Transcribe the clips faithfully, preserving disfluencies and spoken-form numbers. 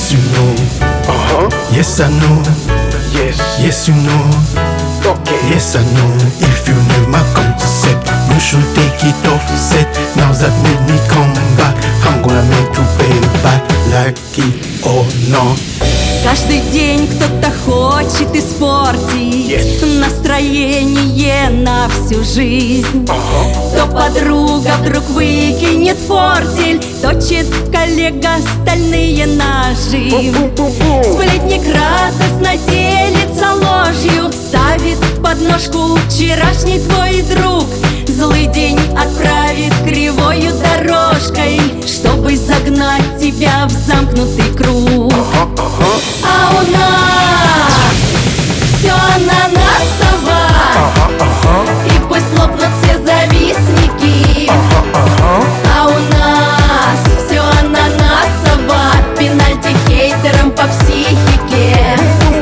Yes, you know. Uh-huh. Yes, I know. Yes. Yes, you know. Okay. Yes, I know. If you knew my concept, you should take it off set. Now that made me come back, I'm gonna make you pay back, like it or not. Каждый день кто-то хочет испортить Yes. настроение на всю жизнь. Uh-huh. То подруга вдруг выкинет фортель, точит коллега стальные ножи. Бу-бу-бу-бу. Сплетник радостно делится ложью, ставит подножку вчерашний твой друг. Злый день отправит кривою дорожкой, чтобы загнать тебя в замкнутый круг. Uh-huh, uh-huh. А у нас все ананасово, Uh-huh, uh-huh. и пусть лопнут все завистники. Uh-huh, uh-huh. А у нас все ананасово, пенальти хейтерам по психике.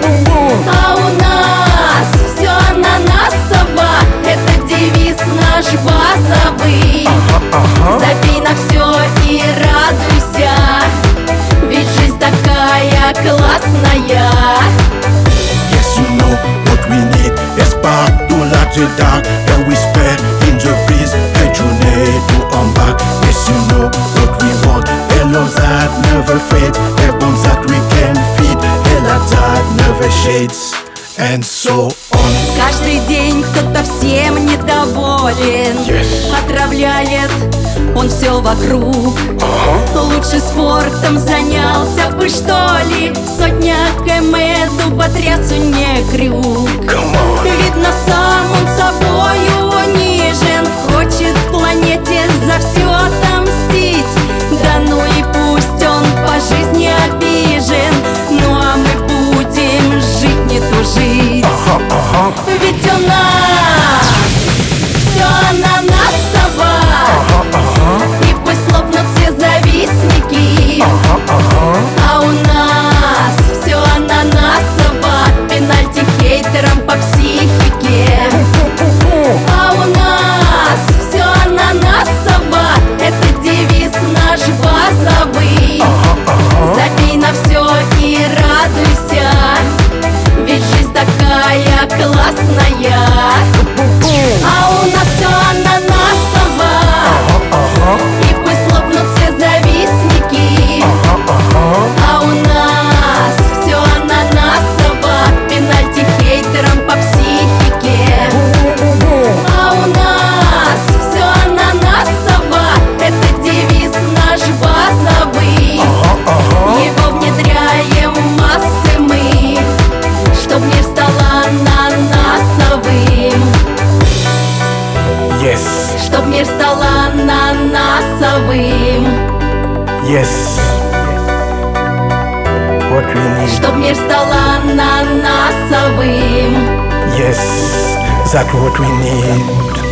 А у нас все ананасово, это девиз наш базовый. Uh-huh, uh-huh. Забей на все и радуйся, ведь жизнь такая классная. Yes, you know what we need. A spark to light the dark, and we spread in the breeze. A journey to unback. Yes, you know what we want. A love that never fades. A bond that we can feed. A light that never shades. And so on. Каждый день кто-то всем недоволен, Yes. отравляет он все вокруг. Uh-huh. Лучше спортом занялся бы, что ли. Сотня км по трясу не крюк. Come on. Видно, сам он собою унижен, хочет планете за все отомстить. Да ну и пусть он по жизни обижен, ну а мы будем жить, не тужить. Uh-huh, uh-huh. Ведь у нас все ананасово, Uh-huh, uh-huh. и пусть лопнут все завистники. Uh-huh, uh-huh. А у нас все ананасово, пенальти хейтерам по психике. А у нас все ананасово, это девиз наш базовый. Uh-huh, uh-huh. Забей на все и радуйся, ведь жизнь такая классная. А у нас все ананасово, Uh-huh, uh-huh. и пусть лопнут все завистники. Uh-huh, uh-huh. А у нас все ананасово, пенальти хейтерам по психике. А у нас все ананасово, это девиз наш базовый. Uh-huh, uh-huh. Его внедряем в массы мы, чтоб мир стал ананасовым. Yes, Чтоб мир стал ананасовым. yes. What we need. Чтоб мир стал ананасовым. Yes, that's what we need.